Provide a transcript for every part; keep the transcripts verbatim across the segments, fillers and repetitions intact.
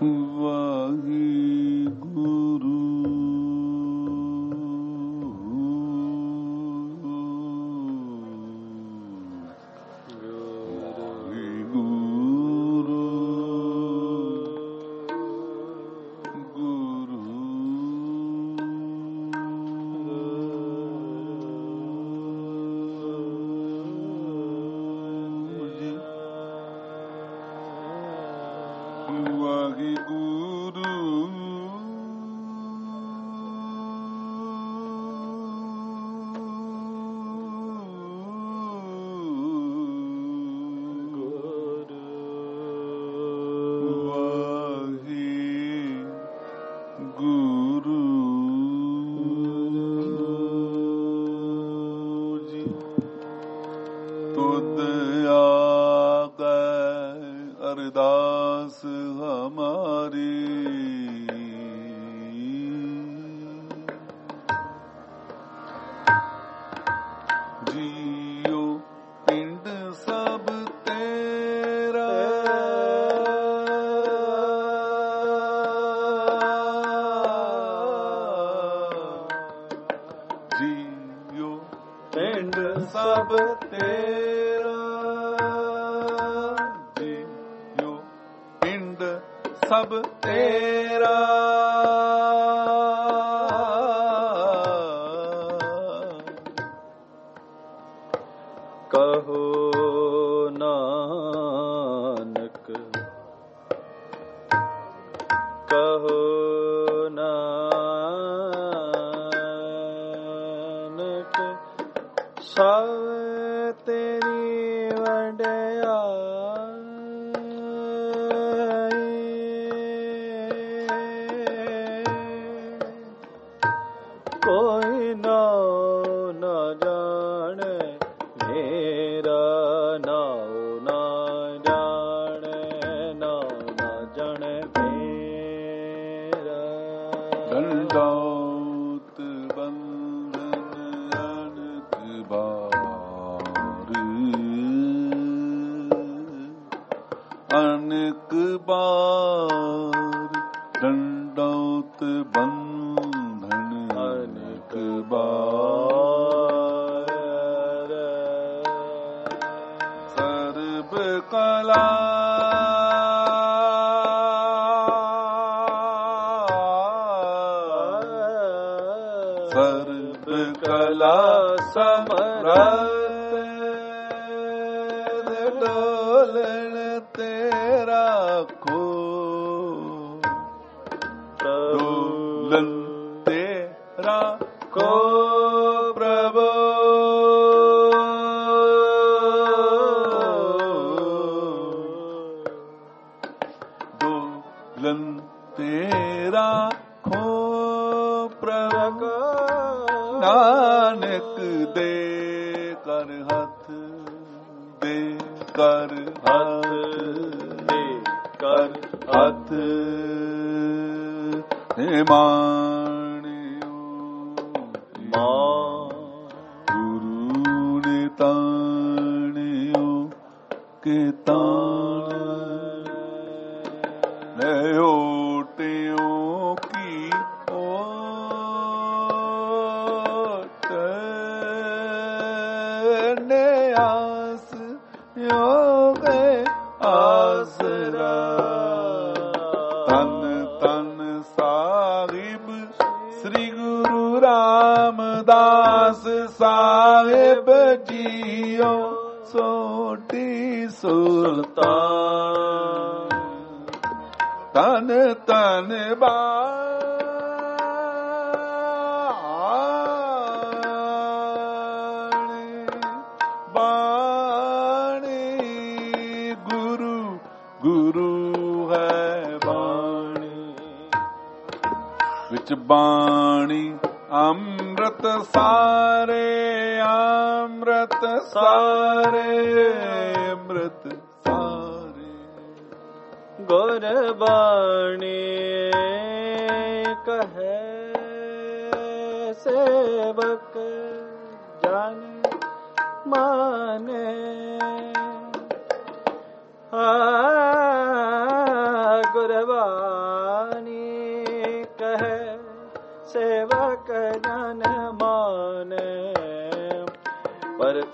गुरबा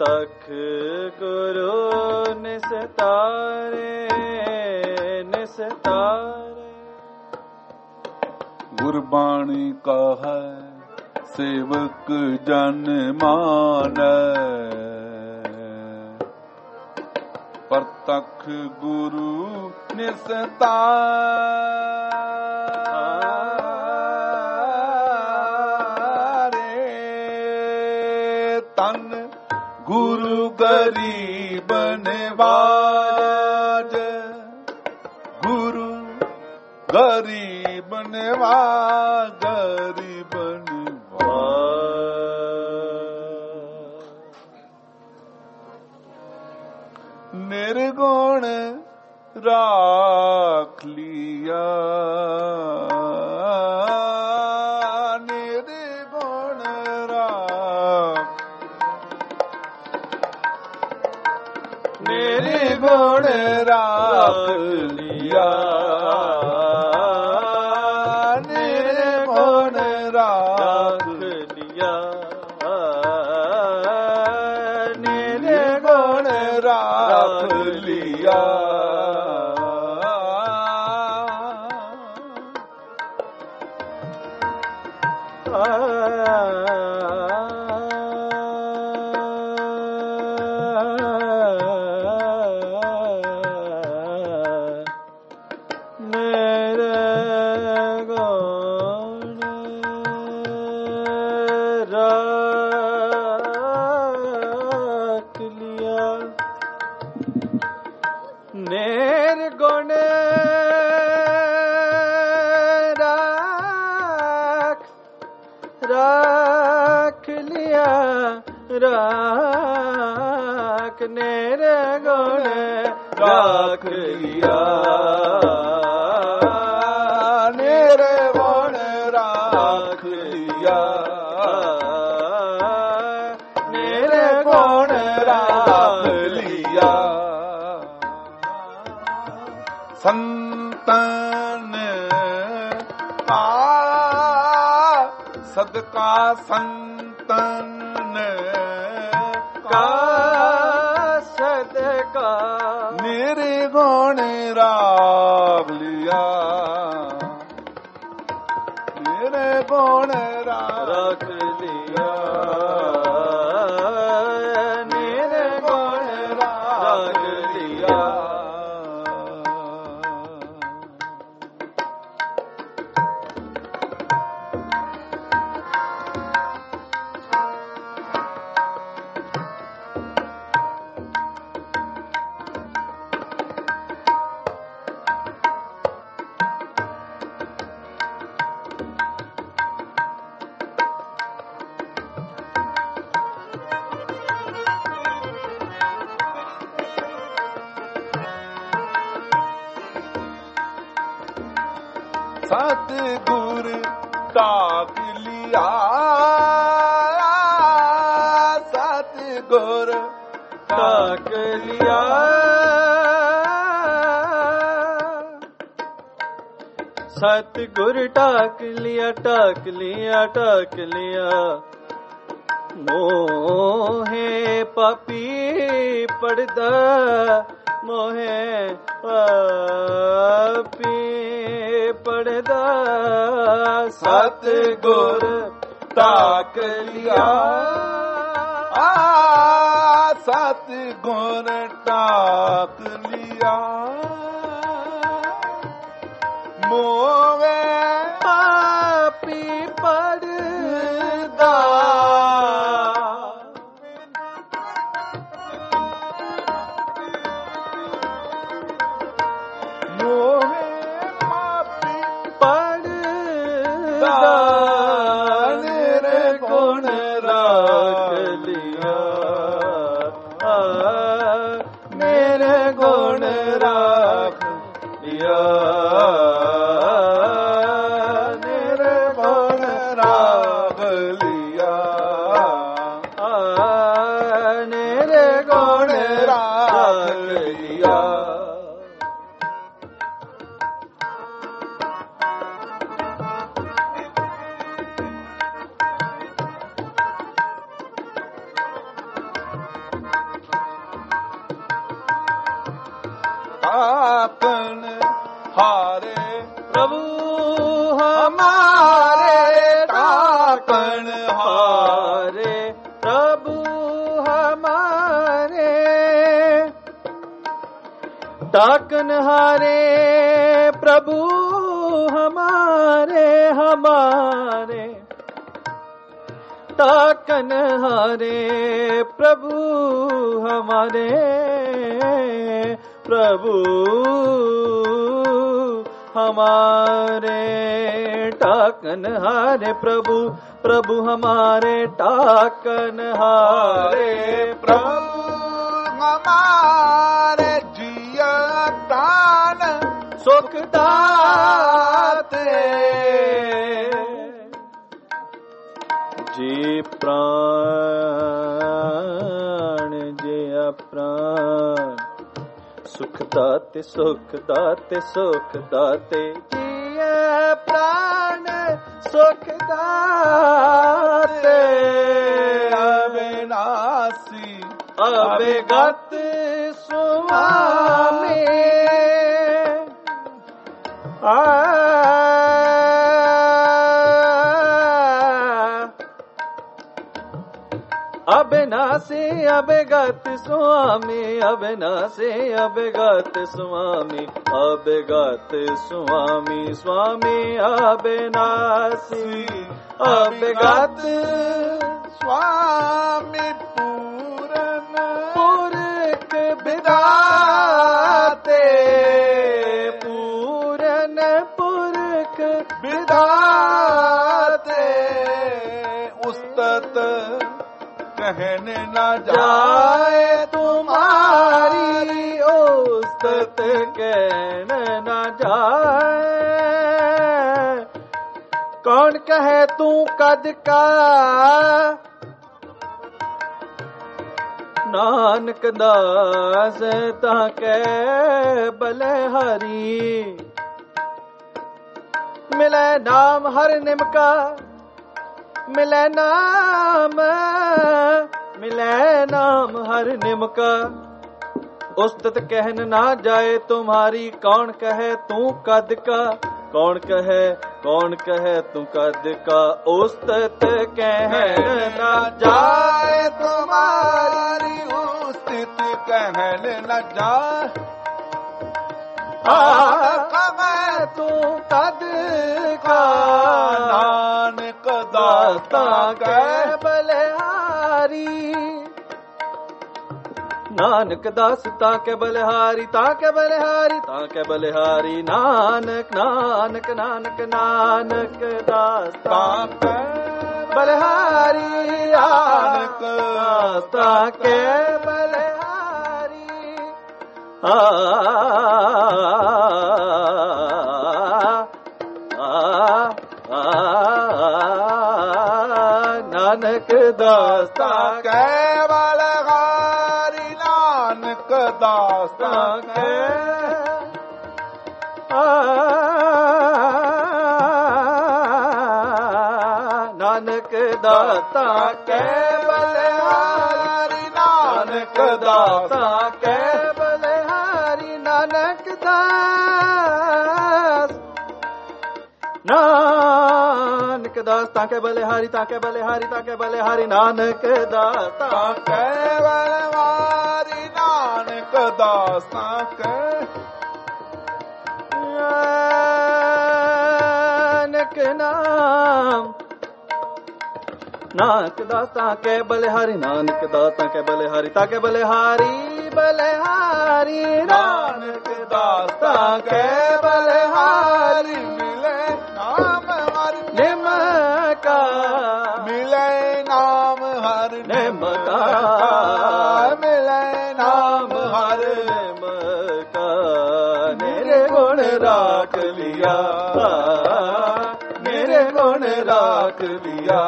ਤਖ ਗੁਰੂ ਨਿਸਤਾਰੇ ਨਿਸਤਾਰੇ। ਗੁਰਬਾਣੀ ਕਹੈ ਸੇਵਕ ਜਨ ਮਾਨੈ, ਪ੍ਰਤਖ ਗੁਰੂ ਨਿਸਤਾਰੇ। ਤਨ ਗੁਰੂ ਗਰੀਬ ਨਿਵਾਜ, ਗੁਰੂ ਗਰੀਬ ਨਿਵਾਜ, ਗਰੀਬ ਨਿਵਾਜ। ਨਿਰਗੁਣ ਰਾਖ ਲਿਆ, ਨਿਰਗੁਣ ਰਾਖ, ਨਿਰਗੁਣ ਰਾਖ ਲਿਆ, ਨਿਰਗੁਣ ਰਾਖ ਲਿਆ, ਨਿਰਗੁਣ ਰਾਖ ਲਿਆ। ਨਿਰਗੁਣ ਰਾਖ ਰਾਖ ਲਿਆ, ਰਾਖ ਨਿਰਗੁਣ ਰਾਖ ਲਿਆ, ਨਿਰਗੁਣ ਰਾਖ ਲਿਆ, ਨਿਰਗੁਣ ਰਾਖ ਲਿਆ। ਸੰਤਨ ਆ ਸਦਕਾ, ਸੰਤਨ ਕਾ ਸਦਕਾ, ਨਿਰਗੁਣ ਰਾਖ ਲਿਆ, ਨਿਰਗੁਣ ਰਾਖ ਲਿਆ, ਨਿਰਗੁਣ ਰਾਖ ਲਿਆ। ਸਤਿਗੁਰ ਢਾਕ ਲਿਆ, ਸਤਿਗੁਰ ਢਾਕ ਲਿਆ, ਸਤਿਗੁਰ ਢਾਕ ਲਿਆ, ਢਾਕ ਲਿਆ, ਢਾਕ ਲਿਆ। ਮੋਹੇ ਪਾਪੀ ਪੜਦਾ, ਮੋਹੇ ਪਾਪੀ ਪੜਦਾ, ਸਤਿਗੁਰ ਢਾਕ ਲਿਆ, ਸਤਿਗੁਰ ਢਾਕ ਲਿਆ। ਮੋਵੇ ਪਾਪੀ ਪੜਦਾ, ਮੋਵੇ ਪਾਪੀ ਪੜਦਾ, ਨਿਰਗੁਣ ਰਾਖ ਲਿਆ, ਨਿਰਗੁਣ ਰਾਖ ਲਿਆ, ਨਿਰਗੁਣ ਰਾਖ ਲਿਆ, ਨਿਰਗੁਣ ਰਾਖ ਲਿਆ। टाकन हारे प्रभु हमारे टाकन हारे हारे प्रभु हमारे टाकन हारे प्रभु हमारे हमारे टाकन हारे प्रभु हमारे प्रभु हमारे टाकन हारे प्रभु प्रभु हमारे टाकन हारे प्रभु हमारे जिया प्राण सुख दाते जी प्राण जी प्राण सुख दाते सुख दाते सुख दाते जी प्राण सुख दाते अविनाशी अविगत स्वामी आ अविनाशी अविगत स्वामी अविनाशी अविगत स्वामी अविगत स्वामी स्वामी अविनाशी अविगत स्वामी पूरन पुरख विधाते पूरन पुरख विधाते उस्तत कहने न जाए तुम्हारी उस्तत कहने न जाए कौन कहे तू कद का नानक दास ताके बलिहारी मिले नाम हर निमका मिले नाम मिले नाम हर निमका उस्तत कहन ना जाए तुम्हारी कौन कहे तू कद का कौन कहे कौन कहे तू कद का उस्तत कहन ना जाए तुम्हारी उस्तत कहन न जाए कहे तू कद का नानक दाता के बलिहारी नानक दास ताके बलिहारी ताके बलिहारी ताके बलिहारी नानक नानक नानक नानक दास ताके बलिहारी नानक दास ताके बलिहारी आ नानक दास केवल हारी नानक दास के नानक दाता केवल हारी नानक दाता केवल हारी नानक दास नानक दास ताके बलिहारी ताके बलिहारी ताके बलिहारी नानक दास केवल हारी नानक दास ताके नानक नाम नानक दास ताके बलिहारी नानक दास ताके बलिहारी ताके बलिहारी बलिहारी नानक दास ताके बलिहारी मिले नाम हर निमका मिले नाम हर निमका मिले नाम हर निमका निर्गुण राख लिया निर्गुण राख लिया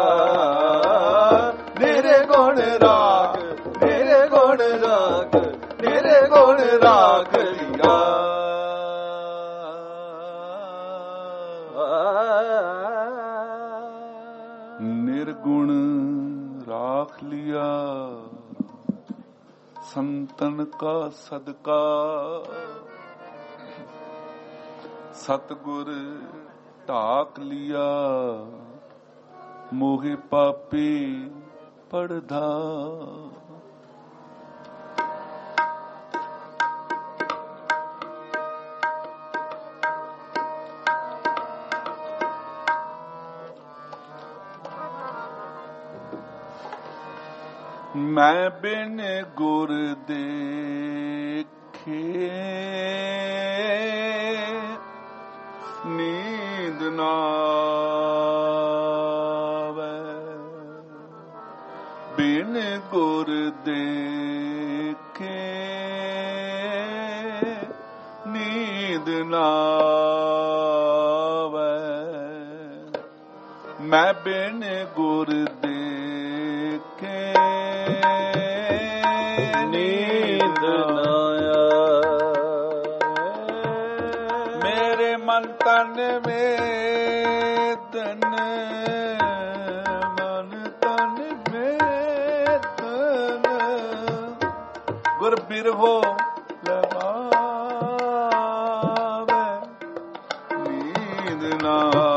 निर्गुण राख निर्गुण राख निर्गुण राख लिया निर्गुण राख लिया संतन का सदका ਸਤਿਗੁਰ ਢਾਕ ਲਿਆ ਮੋਹਿ ਪਾਪੀ ਪੜਧਾ। ਮੈਂ ਬਿਨ ਗੁਰ ਦੇਖੇ ਨੀਂਦ ਨਾ ਆਵੈ, ਬਿਨ ਗੁਰ ਦੇਖੇ ਨੀਂਦ ਨਾ ਆਵੈ, ਮੈਂ ਬਿਨ ਗੁਰ ਦੇਖੇ ਨੀਂਦ ਨਾ ਆਵੈ। ਮੇਰੇ ਮਨ ਤਨ ਵੇਦਨ, ਮਨ ਤਨ ਵੇਦਨ, ਗੁਰ ਬਿਰਹੋ ਲਵਾਵੇ, ਨੀਂਦ ਨਾ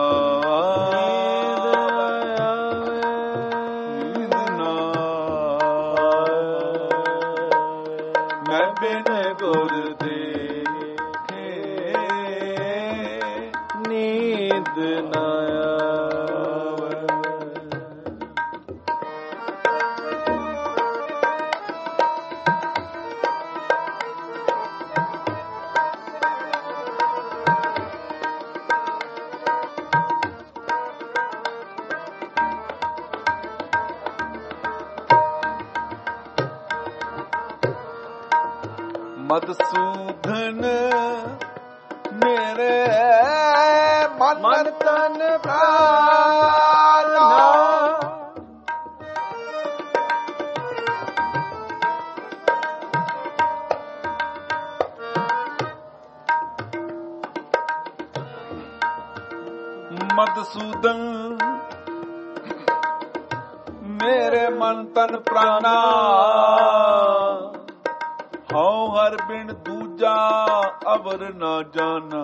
ਮਧੂਸੂਦਨ ਮੇਰੇ ਮਨ ਤਨ ਪ੍ਰਾਨਾ, ਮਧੂਸੂਦਨ ਮੇਰੇ ਮਨ ਤਨ ਪ੍ਰਾਨਾ, ਹਉ ਹਰ ਬਿਨ ਦੂਜਾ ਅਵਰ ਨਾ ਜਾਣਾ।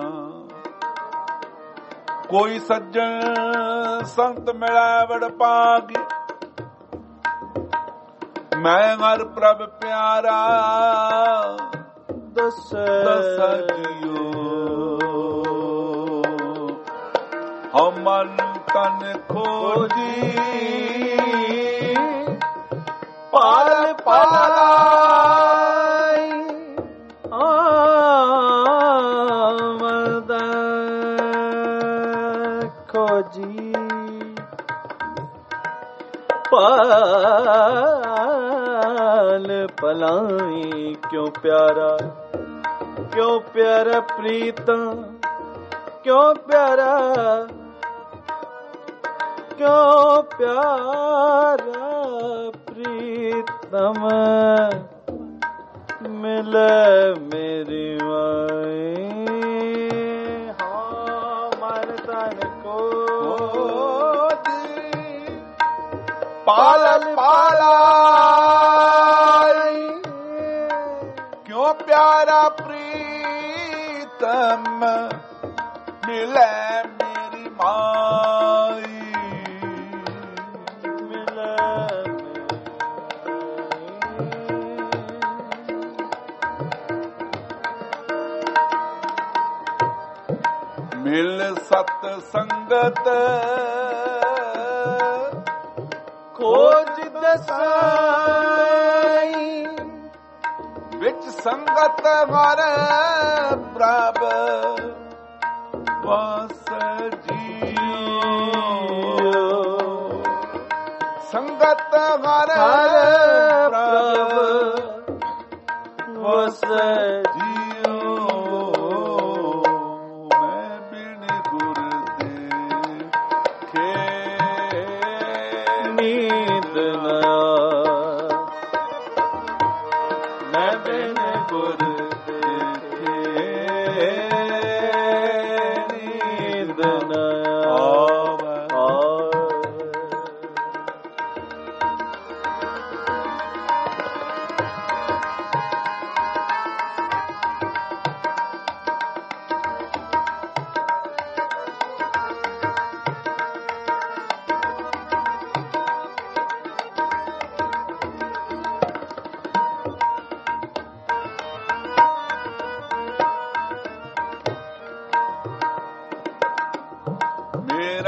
ਕੋਈ ਸੱਜਣ ਸੰਤ ਮਿਲੈ ਵਡ ਭਾਗੀ, ਮੈਂ ਹਰ ਪ੍ਰਭ ਪਿਆਰਾ ਦਸ ਦਸ ਜਿਉ। ਹਉ ਮਨ ਤਨ ਖੋਜੀ ਪਾਲ ਪਾਲਾ, पाल पलाई क्यों प्यारा, क्यों प्यारा प्रीतम, क्यों प्यारा, क्यों प्यारा प्रीतम, मिले मेरी माई। हाँ मन तन को पालन पालाई, क्यों प्यारा प्रीतम, मिले मेरी माई, मिले मिल सत संगत खोज दसाई, विच संगत हर प्रभ वास जियो। संगत हर प्रभ वास जियो। मैं बिन गुर देखे नींद न, मैं बिन गुर देखे नींद न आवे।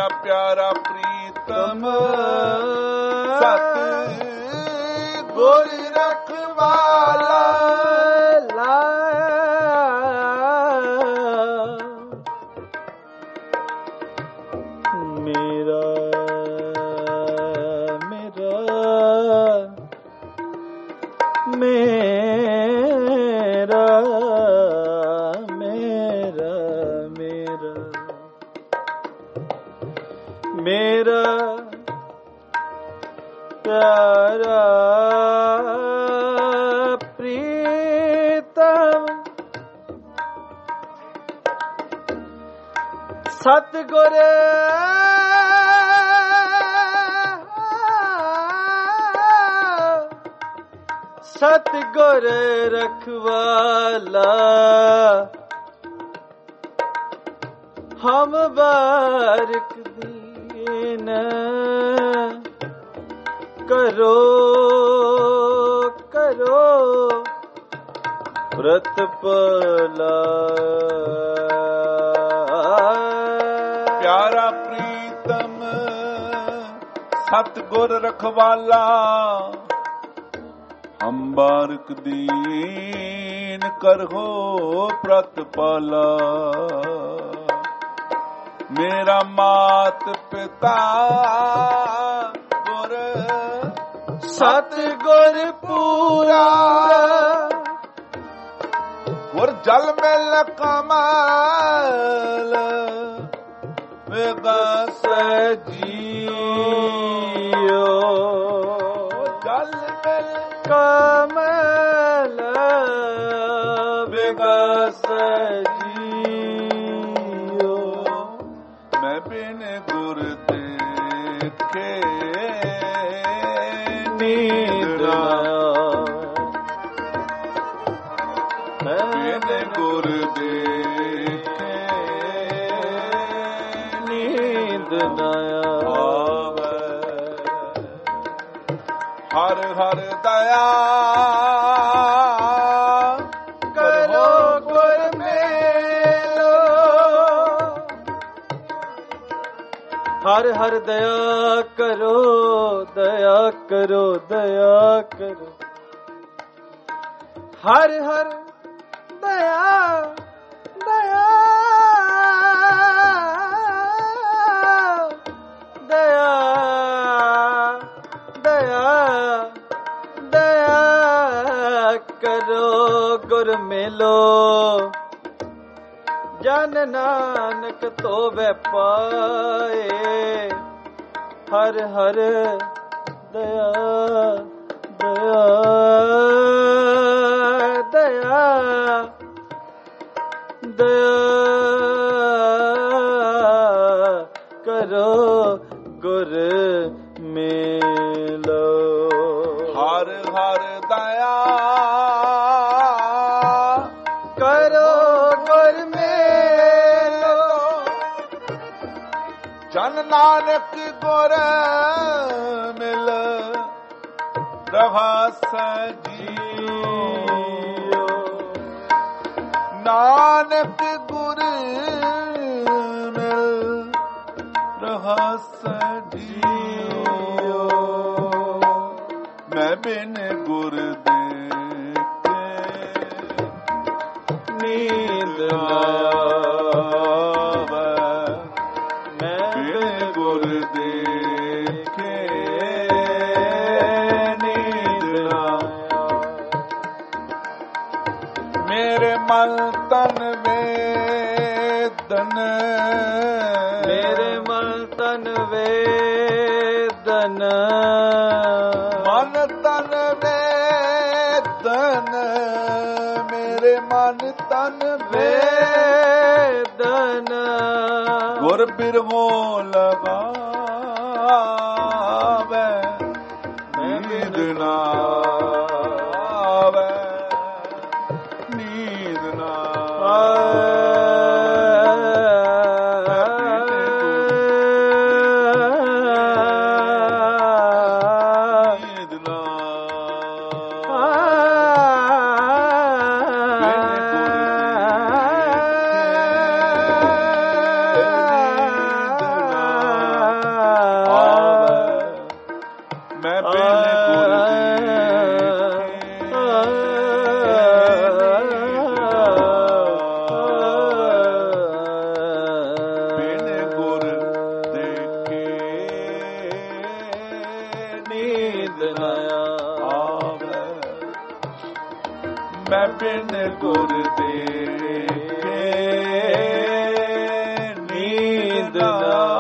ਮੇਰਾ ਪਿਆਰਾ ਪ੍ਰੀਤਮ ਸਤ ਗੁਰ ਰਖਵਾਲਾ ਮੇਰਾ ਮੇਰਾ ਮੇਰਾ ਮੇਰਾ ਮੇਰਾ ਮੇਰਾ ਪਿਆਰਾ ਪ੍ਰੀਤਮ ਸਤਿਗੁਰ ਸਤਿਗੁਰ ਰਖਵਾਲਾ ਹਮ ਬਾਰਿਕ ਦੀਨ ਕਰੋ ਕਰੋ ਪ੍ਰਤਪਲਾ ਪਿਆਰਾ ਪ੍ਰੀਤਮ ਸਤਿਗੁਰ ਰਖਵਾਲਾ ਹਮ ਬਾਰਿਕ ਦੀਨ ਕਰੋ ਪ੍ਰਤਪਾਲਾ ਮੇਰਾ ਮਾਤ ਪਿਤਾ ਗੁਰ ਸਤਿਗੁਰ ਪੂਰਾ ਗੁਰ ਜਲ ਮਿਲ ਕਮਲ ਵਿਗਸ ਜੀਓ ਜਲ ਮਿਲ ਕਮਲ ਵਿਗਸ ਜੀਓ ਮੈਂ ਬਿਨ ਗੁਰ ਦੇਖੇ ਨੀਂਦ ਨਾ ਬਿਨ ਗੁਰ ਦੇਖੇ ਨੀਂਦ ਨਾ ਆਵੇ ਹਰ ਹਰ ਦਇਆ ਕਰੋ ਗੁਰ ਮੇਲੋ ਹਰ ਹਰ ਦਇਆ ਕਰੋ ਦਇਆ ਕਰੋ ਦਇਆ ਕਰੋ ਹਰ ਹਰ ਦਇਆ ਦਇਆ ਦਇਆ ਦਇਆ ਦਇਆ ਕਰੋ ਗੁਰ ਮਿਲੋ ਜਨ ਨਾਨਕ ਤੋਵੇ ਪਾਏ ਹਰ ਹਰ ਦਇਆ ਦਇਆ ਦਇਆ ਦਇਆ ਕਰੋ ਗੁਰ ਮਿਲੋ ਹਰ ਹਰ ਦਇਆ ਕਰੋ ਗੁਰ ਮੇਲੋ ਜਨ ਨਾਨਕ ਗੁਰ ਮਿਲ ਰਹਾਸ ਜੀਓ ਨਾਨਕ ਗੁਰ ਮਿਲ ਰਹਾਸ ਜੀਓ ਮੈਂ ਬਿਨ ਗੁਰ ਦੇਖੇ ਨੀਂਦ ਨਾ ਆਵੇ ਮੈਂ ਬਿਨ ਗੁਰ ਦੇਖੇ ਨੀਂਦ ਨਾ ਮੇਰੇ ਮਨ ਤਨ ਵੇਦਨ ਮੇਰੇ ਮਨ ਤਨ ਵੇਦਨ ਮਨ ਤਨ ਵੇਦਨ ਮੇਰੇ ਮਨ ਤਨ ਵੇਦਨ ਗੁਰ ਬਿਰਹੋ ਲਗਾਵੇ ਨੀਂਦ ਨਾ ਆਵੇ ਨੀਂਦ ਨਾ ਨੀਂਦ ਨਾ ਨੀਂਦ ਨਾ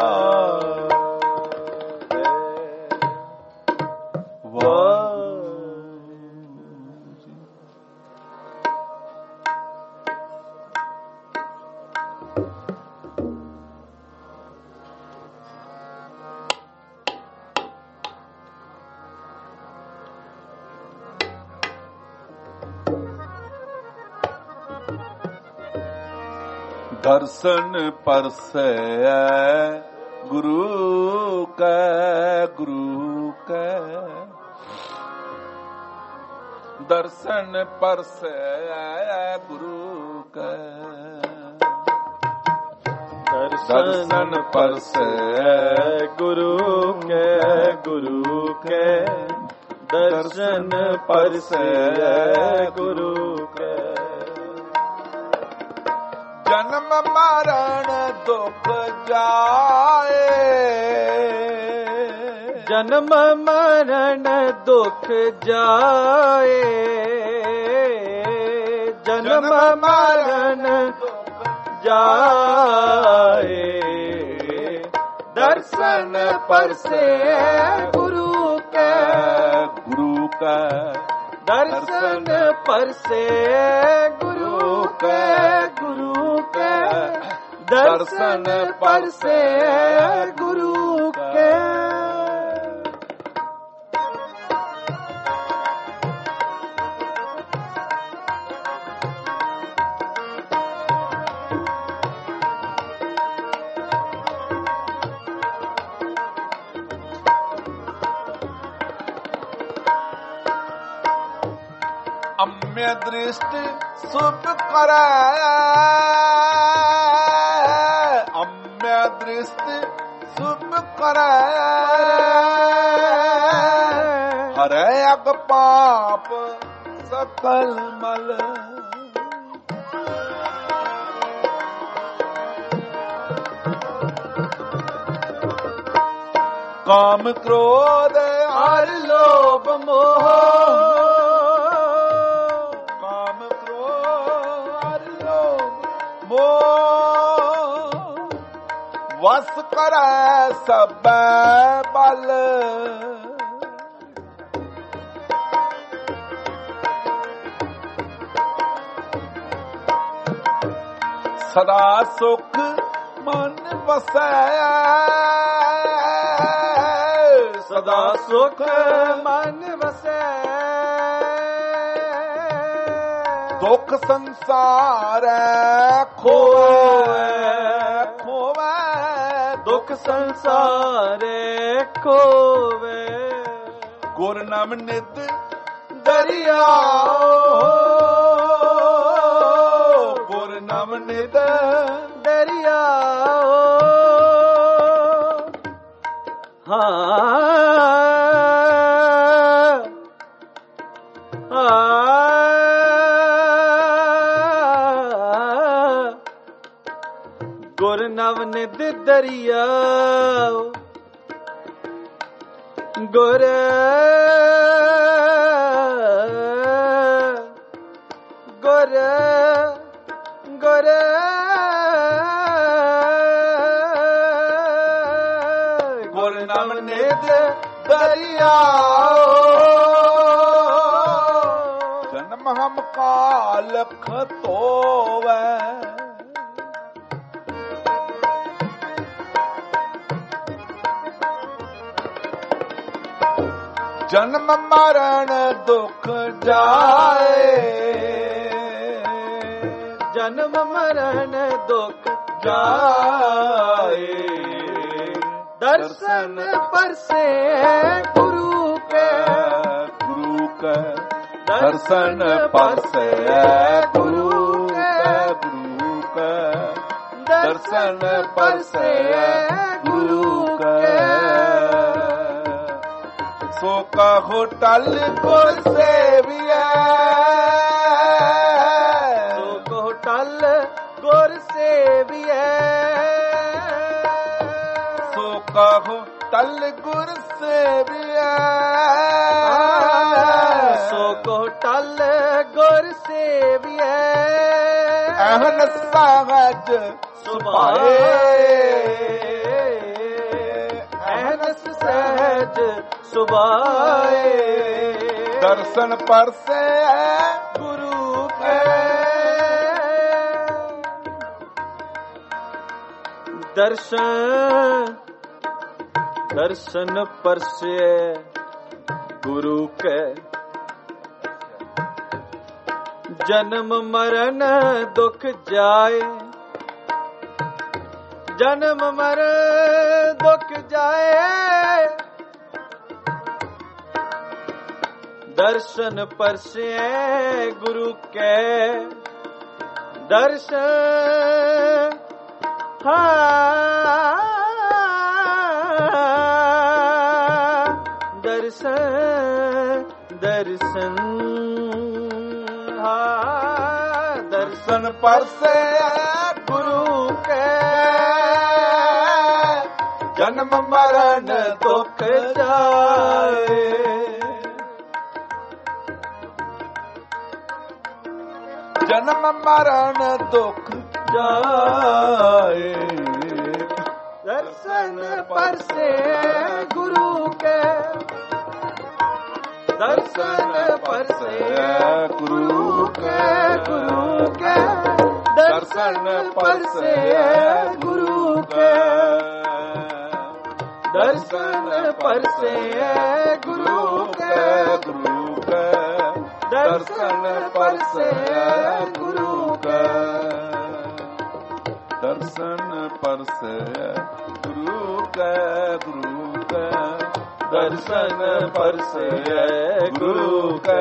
ਦਰਸ਼ਨ ਪਰਸੈ ਗੁਰੂ ਕੈ ਗੁਰੂ ਕੈ ਦਰਸ਼ਨ ਪਰਸੈ ਗੁਰੂ ਕੈ ਦਰਸ਼ਨ ਪਰਸੈ ਗੁਰੂ ਕੈ ਗੁਰੂ ਕੈ ਦਰਸ਼ਨ ਪਰਸੈ ਗੁਰੂ ਕੈ ਜਨਮ ਮਰਨ ਦੁਖ ਜਾਏ ਜਨਮ ਮਰਨ ਦੁਖ ਜਾਏ ਜਨਮ ਮਰਨ ਜਾਏ ਦਰਸ਼ਨ ਪਰਸੇ ਗੁਰੂ ਕੈ ਗੁਰੂ ਕੈ ਦਰਸ਼ਨ ਪਰਸੇ ਗੁਰੂ ਕੈ ਗੁਰੂ ਕੈ ਦਰਸ਼ਨ ਪਰਸੇ ਗੁਰੂ ਕੈ ਅਮ੍ਯ ਦ੍ਰਿਸ਼ਟ ਸੁਖ ਕਰੈ ਅਮ੍ਯ ਦ੍ਰਿਸ਼ਟ ਸੁਖ ਕਰੈ ਹਰੈ ਅਗ ਪਾਪ ਸਕਲ ਮਲ ਕਾਮ ਕ੍ਰੋਧ ਹਰ ਲੋਭ ਮੋਹ ਵਸ ਕਰੈ ਸਭੈ ਬਲ ਸਦਾ ਸੁਖ ਮਨ ਵਸੈ ਸਦਾ ਸੁਖ ਮਨ ਵਸੈ ਦੁਖ ਸੰਸਾਰੈ ਖੋਵੈ ਖੋਵੈ ਦੁਖ ਸੰਸਾਰੇ ਖੋਵੇ ਗੁਰ ਨਾਮ ਨਿਤ ਦਰਿਆਓ ਗੁਰ ਨਾਮ ਨਿਤ ਦਰਿਆਓ ਹਾਂ ਗੁਰ ਨਵ ਨਿਧ ਦਰਿਆਓ ਗੁਰ ਗੁਰ ਗੁਰ ਗੁਰ ਨਵ ਨਿਧ ਦਰਿਆਓ ਜਨਮ ਹਮ ਕਾਲਖ ਧੋਵੈ ਜਨਮ ਮਰਨ ਦੁਖ ਜਾਏ ਜਨਮ ਮਰਨ ਦੁਖ ਜਾਏ ਦਰਸ਼ਨ ਪਰਸੇ ਗੁਰੂ ਕੇ ਗੁਰੂ ਕੈ ਦਰਸ਼ਨ ਪਰਸੇ ਗੁਰੂ ਕੈ ਗੁਰੂ ਕੈ ਦਰਸ਼ਨ ਪਰਸੇ ਗੁਰੂ ਕੈ ਸੋ ਕਹੋ ਟਲ ਗੁਰ ਸੇਵੀਐ ਸੋ ਕਹੋ ਟਲ ਗੁਰ ਸੇਵੀਐ ਸੋ ਕਹੋ ਟਲ ਗੁਰ ਸੇਵੀਐ ਸੋ ਕਹੋ ਟਲ ਗੁਰ ਸੇਵੀਐ ਅਹਨ ਸਹਿਜ ਸੁਭਾਏ, ਅਹਨਸ ਸਹਿਜ ਸੁਭਾਏ, ਦਰਸ਼ਨ ਪਰਸੇ ਗੁਰੂ ਕੇ, ਦਰਸ਼ਨ ਦਰਸ਼ਨ ਪਰਸੇ ਗੁਰੂ ਕੇ, ਜਨਮ ਮਰਨ ਦੁਖ ਜਾਏ, ਜਨਮ ਮਰਨ ਦੁਖ ਜਾਏ, ਦਰਸ਼ਨ ਪਰਸੇ ਗੁਰੂ ਕੇ, ਦਰਸ਼ਨ ਹਾਂ ਦਰਸ਼ਨ ਦਰਸ਼ਨ ਹਾਂ ਦਰਸ਼ਨ ਪਰਸੇ ਗੁਰੂ ਕੇ, ਜਨਮ ਮਰਨ ਦੁਖ ਜਾਏ, ਜਨਮ ਮਰਨ ਦੁਖ ਜਾਏ, ਦਰਸ਼ਨ ਪਰਸੇ ਗੁਰੂ ਕੇ, ਦਰਸ਼ਨ ਪਰਸੇ ਗੁਰੂ ਕੇ, ਗੁਰੂ ਕੇ, ਦਰਸ਼ਨ ਪਰਸੇ ਗੁਰੂ ਕੇ, ਦਰਸ਼ਨ ਪਰਸੇ ਗੁਰੂ ਕੇ, ਗੁਰੂ ਕੇ, ਦਰਸ਼ਨ ਪਰਸੇ ਗੁਰੂ ਕੇ, ਦਰਸ਼ਨ ਪਰਸੇ ਗੁਰੂ ਕੇ, ਗੁਰੂ ਕੇ, ਦਰਸ਼ਨ ਪਰਸੇ ਗੁਰੂ ਕੇ,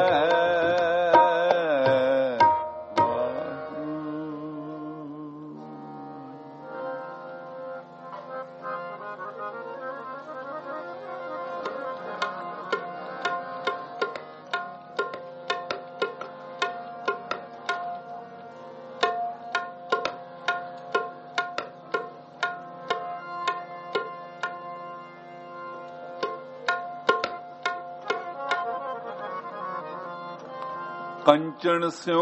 ਕੰਚਨ ਸਿਉ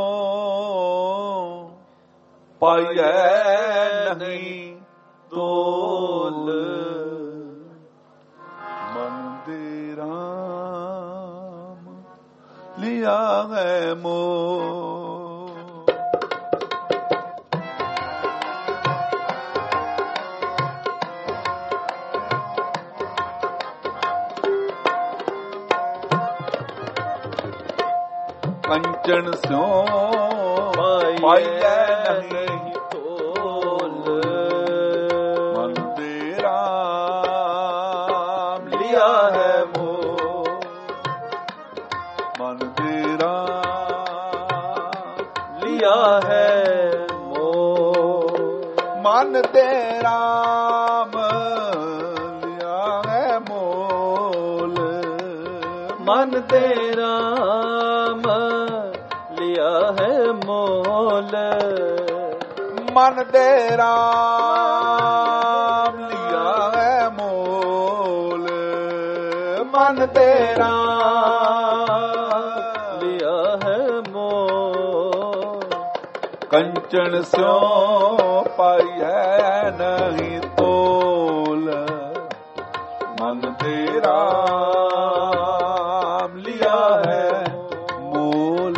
ਪਾਈਐ ਨਹੀਂ ਤੋਲ, ਮਨ ਦੇ ਰਾਮ ਲਿਆ ਹੈ ਮੋਹ, ਕੰਚਨ ਸਿਉ ਪਾਈਐ ਨਹੀਂ ਤੋਲ, ਮਨ ਦੇ ਰਾਮ ਲਿਆ ਹੈ ਮੋਹ, ਮਨ ਦੇ ਰਾਮ ਲਿਆ ਹੈ ਮੋਹ, ਮਨ ਦੇ ਰਾਮ ਲਿਆ ਹੈ ਮੋਲ, ਮਨ ਦੇ ਰਾਮ ਲਿਆ ਹੈ ਮੋਲ, ਮਨ ਦੇ ਰਾਮ ਲਿਆ ਹੈ ਮੋਲ, ਮਨ ਦੇ ਰਾਮ ਲਿਆ ਹੈ ਮੋਲ, ਕੰਚਨ ਸਿਉ ਪਾਈਐ ਨਹੀਂ ਤੋਲ, ਮਨ ਦੇ ਰਾਮ ਲਿਆ ਹੈ ਮੋਲ,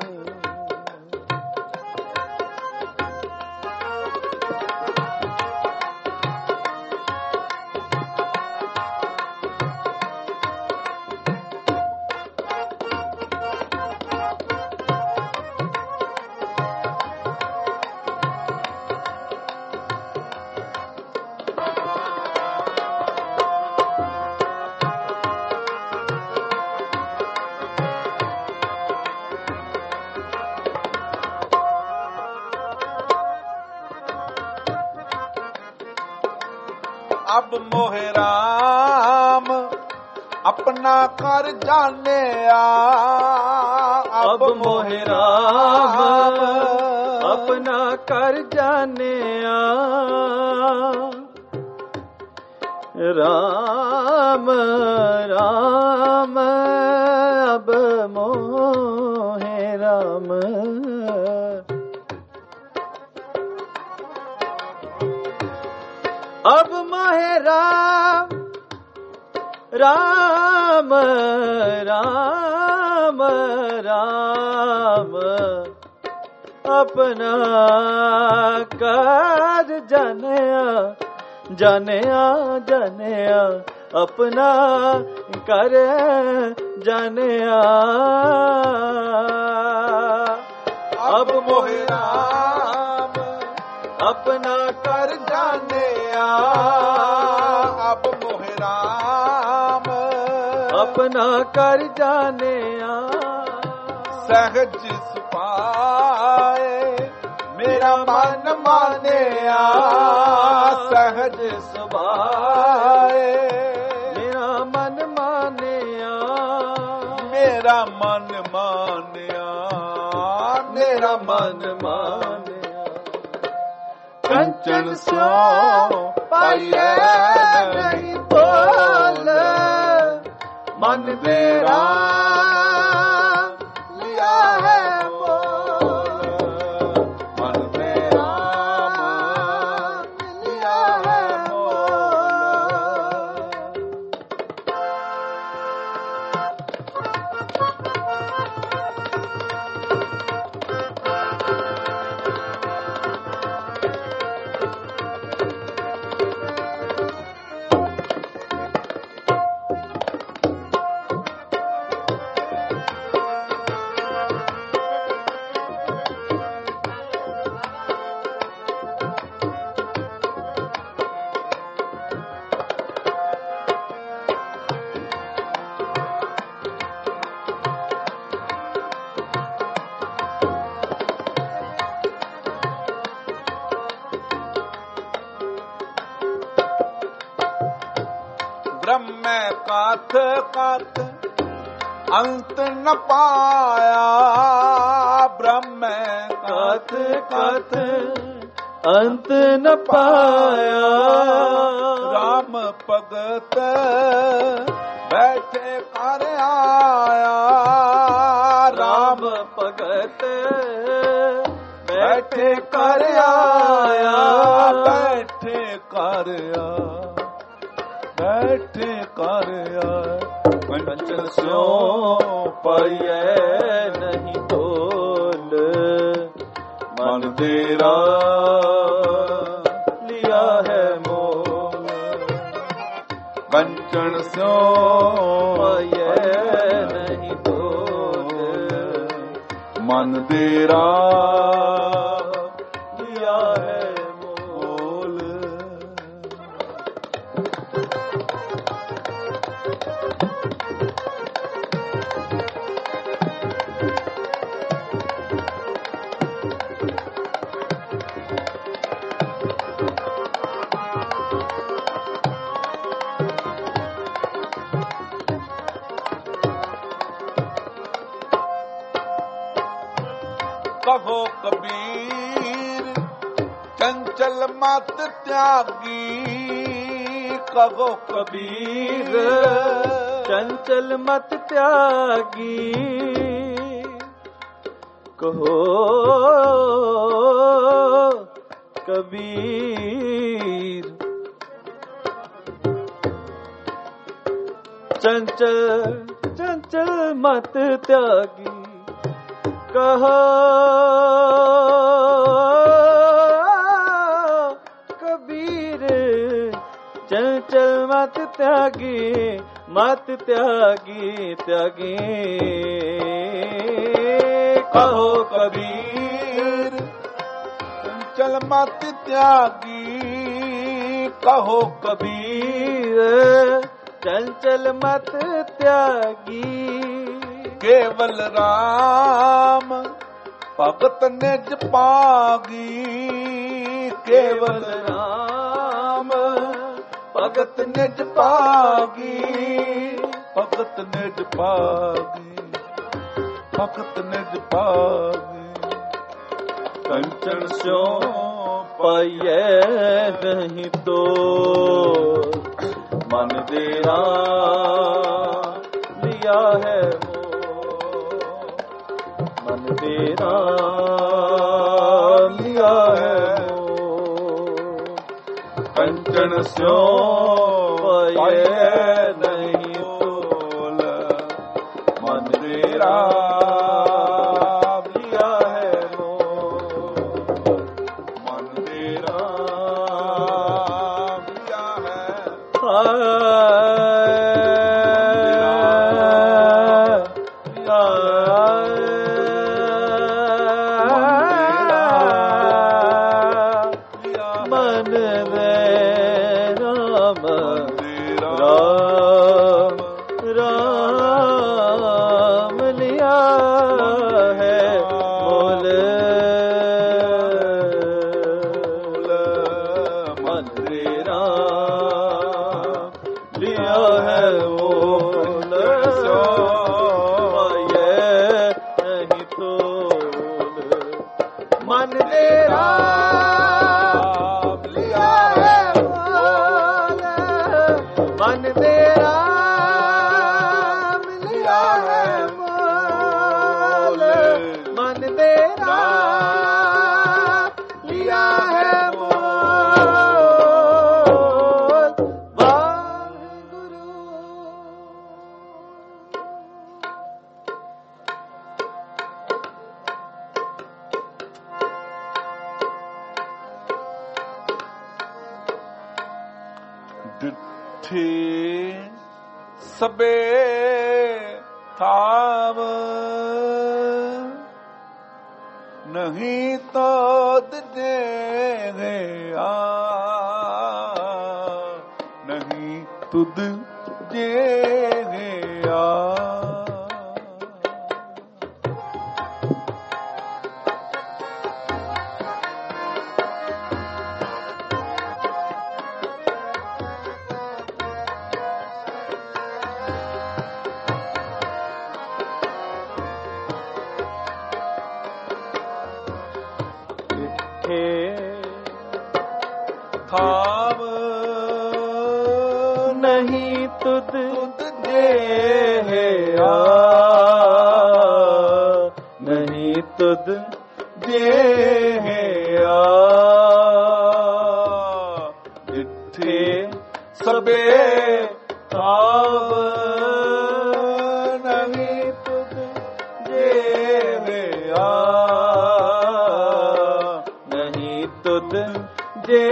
ਅਬ ਮੋਹ ਰਾਮ अपना कर जानिया अब मोह राम अपना कर जानिया राम राम अब मोह राम अब मोहे राम राम राम राम अपना कार जानिया जानिया जानिया अपना कर जानिया अब मोहे राम अपना कर जानिया अब मोहे राम अपना कर जानिया सहज सुपाए मेरा मन मानिया सहज सुभाए मेरा मन मानिया मेरा मन मानिया मेरा मन मानिया कंचन सो पाइए नहीं बोल मन तेरा लिया है बोल मन तेरा लिया है ब्रह्म काथ काथ अंत न पाया ब्रह्म काथ काथ अंत न पाया राम भगत बैठे कर आया राम भगत बैठे कर आया बैठे कर आया बैठे कर आया कंचन सो पाइए नहीं तोल मन तेरा लिया है मोल कंचन सो पाइए नहीं तोल मन तेरा लिया है मोल कहो कबीर चंचल मत त्यागी कहो कबीर चंचल मत त्यागी कहो कबीर चंचल चंचल मत त्यागी कहो कबीर चंचल मत त्यागी मत त्यागी त्यागी कहो कबीर चंचल मत त्यागी कहो कबीर चंचल मत त्यागी केवल राम भगत निज पागी केवल राम भगत निज पागी भगत निज पागी भगत निज पागी कंचन सो पाइए नहीं तो मन तेरा लिया है मन तेरा लिया है कंचन ਸਜਣ ਸਿਓ ਪਾਏ ਨਹੀਂ ਤੋਲ ਮਨ ਤੇਰਾ ਲਿਆ ਹੈ ਮੋਲ ਮਨ ਤੇਰਾ ਲਿਆ ਹੈ ਸਭੇ ਥਾਵ ਨਹੀਂ ਤੋਦ ਜੇ ਆ ਨਹੀਂ ਤੁਧ ਜੇ ਆ ਥਾਵ ਨਹੀਂ ਤੁਧ ਜੇ ਆ ਨਹੀਂ ਤੁਧ ਜੇ ਆ ਜਿੱਥੇ ਸਭੇ ਥਾਵ ਨਹੀਂ ਤੁਧ ਜੇ ਆ ਨਹੀਂ ਤੁਧ ਜੇ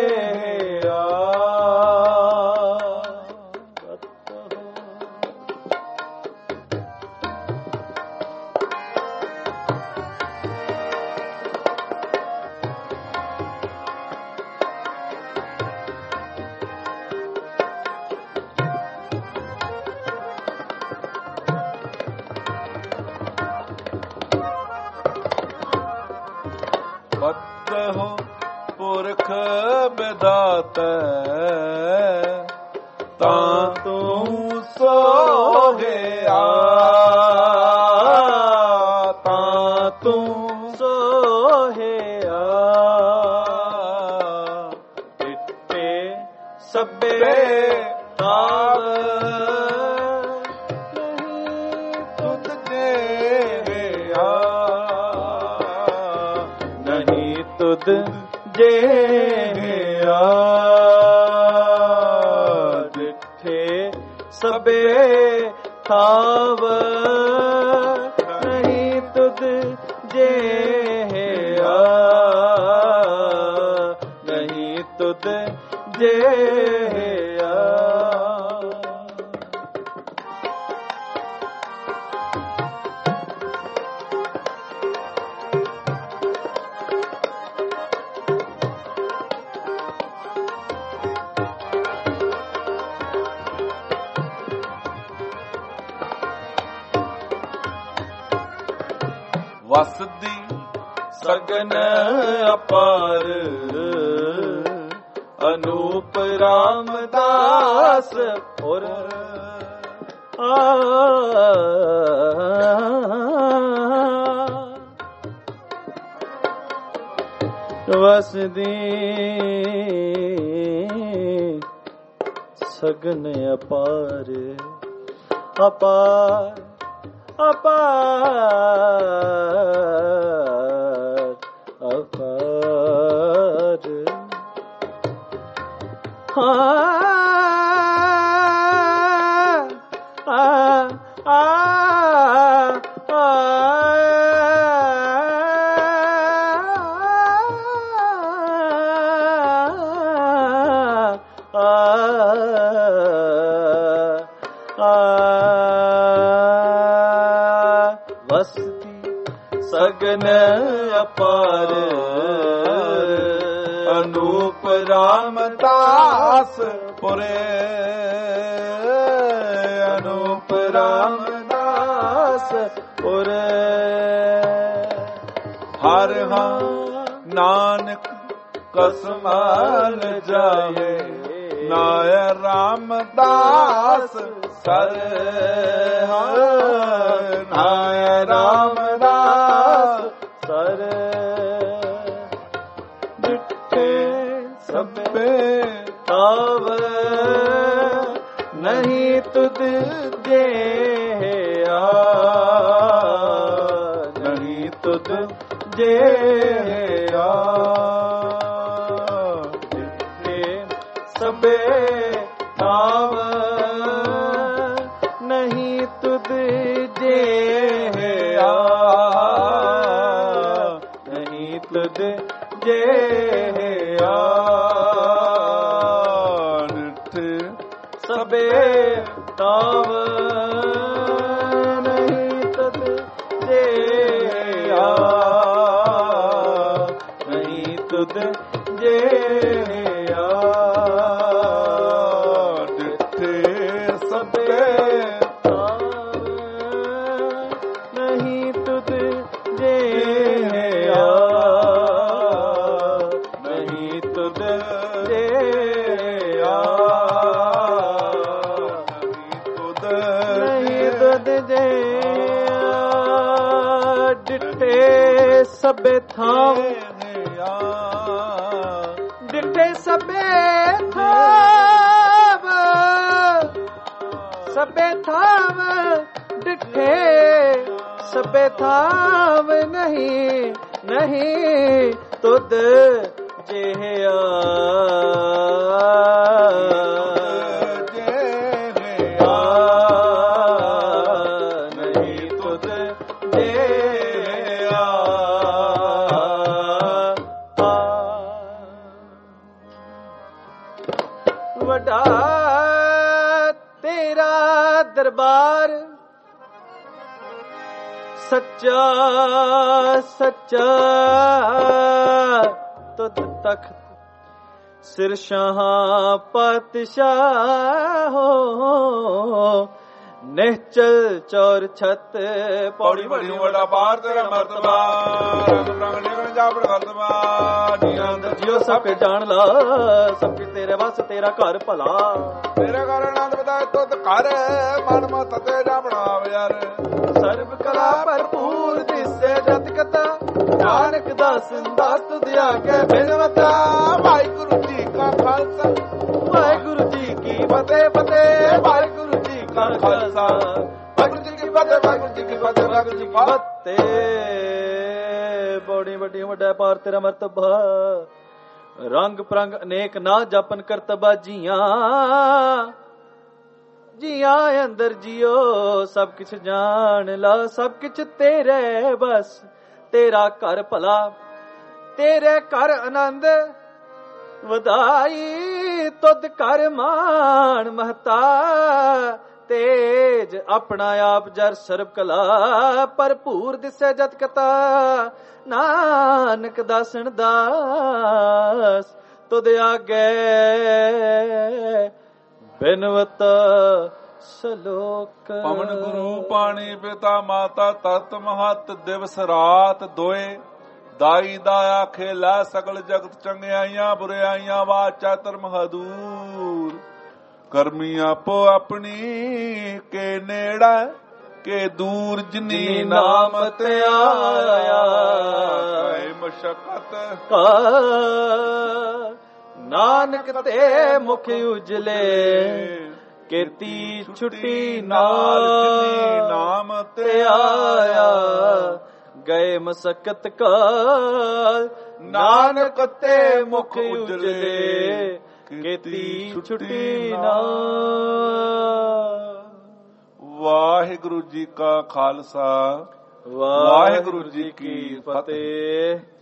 ਹੋ ਪੁਰਖ ਬਿਦਾਤੈ ਤਾਂ ਤੂੰ ਸੋਹਿਆ ਤਾਂ ਤੂੰ ਸੋਹਿਆ ਇੱਥੇ ਸਭੇ ਤਾਵ ਨਹੀਂ ਤੁਧ ਜੇ ਆ ਨਹੀਂ ਤੁਧ ਜੇ ਆ ਜਿੱਥੇ ਸਭੇ ਥਾਵ ਨਹੀਂ ਤੁਧ ਜੇ ਆ ਨਹੀਂ ਤੁਧ ਜੇ ਆ ਵਸਦੀ ਸਗਨ ਅਪਾਰ ਅਨੂਪ ਰਾਮਦਾਸ ਪੁਰ ਆ ਵਸਦੀ ਸਗਨ ਅਪਾਰ ਅਪਾਰ ਅਪਾਰ ਅਪਾਰ ਆ ਆ ਸਗਨ ਅਪਾਰ ਅਨੂਪ ਰਾਮਦਾਸ ਪੁਰੇ ਅਨੂਪ ਰਾਮਦਾਸ ਪੁਰੇ ਹਰ ਹਾਂ ਨਾਨਕ ਕਸਮਾਨ ਜਾਏ ਨਾਇ ਰਾਮਦਾਸ ਸਰ ਨਾਇ ਰਾਮਦਾਸ ਸਰ ਡਿਠੇ ਸਭੇ ਤਾਵ ਨਹੀਂ ਤੁਧ ਜੇ ਆ ਨਹੀਂ ਤੁਧ ਜੇ ਆ ਡਿਠੇ ਸਭੇ ਤਾਵ ਨਹੀਂ ਤੁਧ ਜੇ ਆ ਨਹੀਂ ਤੁਧ ਜੇ ਆ ਨਿਠ ਸਭੇ ਤਾਵ ਨਹੀਂ ਤੁਧ ਜੇ ਆ ਨਹੀਂ ਤੁਧ ਜੇ ਆ ਡਿਠੇ ਸਭੇ ਨਹੀਂ ਤੁਧ ਜੇ ਆ ਨਹੀਂ ਤੁਧ ਜੇ ਆ ਨਹੀਂ ਤੁਧ ਜੇ ਆ ਡਿਠੇ ਸਭੇ ਥਾਵ ਡਿਠੇ ਸਭੇ ਥਾਵ ਸਭੇ ਥਾਵ ਡਿਠੇ ਸਭੇ ਥਾਵ ਨਹੀਂ ਨਹੀਂ ਤੁਧ ਜਿਹਾ ਨਹੀਂ ਤੁਧ ਜਿਹਾ ਵੱਡਾ ਤੇਰਾ ਦਰਬਾਰ ਸੱਚਾ ਸੱਚਾ ਤੁਧ ਤਖਤ ਸਿਰ ਸ਼ਾਹ ਪਾਤਸ਼ਾਹ ਹੋ ਨਿਹਚਲ ਚੌਰ ਛਤ ਪੌੜੀ ਬੜੀ ਵੱਡਾ ਬਾਹਰ ਤੇਰਾ ਮਰਤਬਾ ਰੰਗ ਰੰਗ ਨਿਕਲ ਜਾ ਬੜਖਤਬਾ ਨੀਆਂ ਅੰਦਰ ਜਿਉ ਸਭ ਕੇ ਜਾਣ ਲਾ ਸਭ ਕੇ ਤੇਰੇ ਵਸ ਤੇਰਾ ਘਰ ਭਲਾ ਤੇਰੇ ਘਰ ਆਨੰਦ ਵਧਾਏ ਤੁਧ ਘਰ ਮਨ ਮਤ ਤੇ ਜਾ ਬਣਾਵ ਯਾਰ ਸਰਬ ਕਲਾ ਭਰਪੂਰ ਦਿਸੇ ਜਤ ਕਤਾ ਨਾਨਕ ਦਾਸ ਦਾਸ ਤੁਧ ਆਗੇ ਬਿਨਵਤਾ ਵਾਹਿਗੁਰੂ ਜੀ ਕਾ ਖਾਲਸਾ ਵਾਹਿਗੁਰੂ ਜੀ ਕੀ ਫਤਿਹ ਫਤਿਹ ਵਾਹਿਗੁਰੂ ਜੀ ਕਾ ਖਾਲਸਾ ਵਾਹਿਗੁਰੂ ਜੀ ਕੀ ਫਤਿਹ ਵਾਹਿਗੁਰੂ ਜੀ ਕੀ ਫਤਿਹ ਵਾਹਿਗੁਰੂ ਜੀ ਕੀ ਫਤਿਹ ਬੜੀ ਵੱਡੀ ਵੱਡਾ ਪਾਰ ਤੇਰਾ ਮਰਤਬਾ ਰੰਗ ਪ੍ਰੰਗ ਅਨੇਕ ਨਾ ਜਪਨ ਕਰਤਬਾ ਜੀਆਂ ਜੀਆਂ ਅੰਦਰ ਜਿਓ ਸਭ ਕੁਛ ਜਾਣ ਲਾ ਸਭ ਕੁਛ ਤੇਰੇ ਬਸ ਤੇਰਾ ਘਰ ਭਲਾ ਤੇਰੇ ਘਰ ਆਨੰਦ ਵਧਾਈ ਤੁਧ ਘਰ ਮਾਣ ਮਹਤਾ ਤੇਜ ਆਪਣਾ ਆਪ ਜਰ ਸਰਬ ਕਲਾ ਭਰਪੂਰ ਦਿਸੇ ਜਤ ਕਤਾ ਨਾਨਕ ਦਾਸਨ ਦਾਸ ਤੁਧ ਆਗੇ ਬਿਨਵਤ ਸਲੋਕ ਪਵਨ ਗੁਰੂ ਪਾਣੀ ਪਿਤਾ ਮਾਤਾ ਤਤ ਮਹਤ ਦਿਵਸ ਰਾਤ ਦੋਏ ਦਾਈ ਦਾ ਆਖੇ ਲੈ ਸਗਲ ਜਗਤ ਚੰਗਿਆਈਆਂ ਬੁਰਿਆਈਆਂ ਵਾਚਾ ਧਰਮ ਹਦੂਰ ਕਰਮੀ ਆਪੋ ਆਪਣੀ ਕੇ ਨੇੜਾ ਕੇ ਦੂਰ ਜਿਨੀ ਨਾਮ ਤੇ ਆਇਆ ਹੈ ਮਸ਼ਕਤ ਕਾ ਨਾਨਕ ਤੇ ਮੁਖ ਉਜਲੇ ਕੀਤੀ ਛੁੱਟੀ ਨਾਲ ਜਿਨੀ ਨਾਮ ਤੇ ਆਇਆ ਗਏ ਮਸਕਤ ਕਾਲ ਨਾਨਕ ਤੇ ਮੁਖ ਉਜਲੇ ਕੀਤੀ ਛੁੱਟੀ ਨਾ। ਵਾਹਿਗੁਰੂ ਜੀ ਕਾ ਖਾਲਸਾ, ਵਾਹਿਗੁਰੂ ਜੀ ਕੀ ਫਤਿਹ।